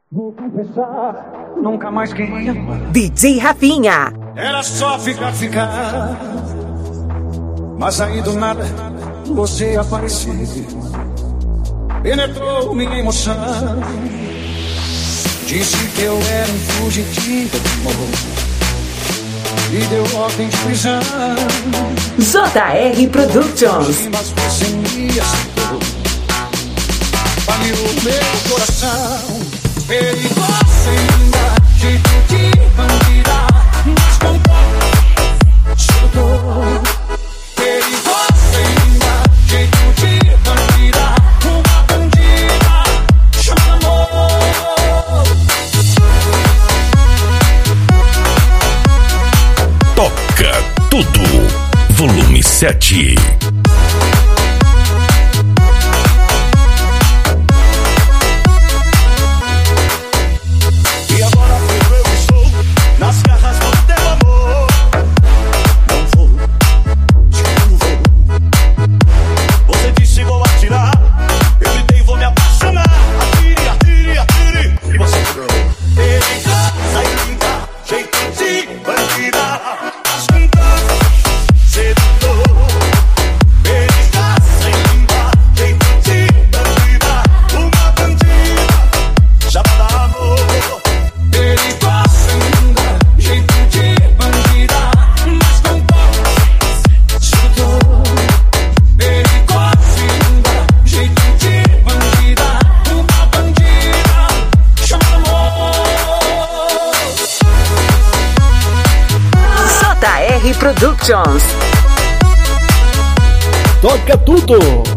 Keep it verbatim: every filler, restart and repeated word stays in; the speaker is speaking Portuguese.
Vou confessar, nunca mais queria amar. D J Rafinha. Era só ficar, ficar. Mas aí do nada, você apareceu. Penetrou minha emoção. Disse que eu era um fugitivo de amor. E deu ordem de prisão. J R Productions. Mas você me aceitou. Valiu meu coração. Perigosa ainda, jeito de bandida, mas com pouco soltou. Perigosa ainda, jeito de bandida, uma bandida chamada amor. Toca tudo, volume sete. Productions. Toca tudo.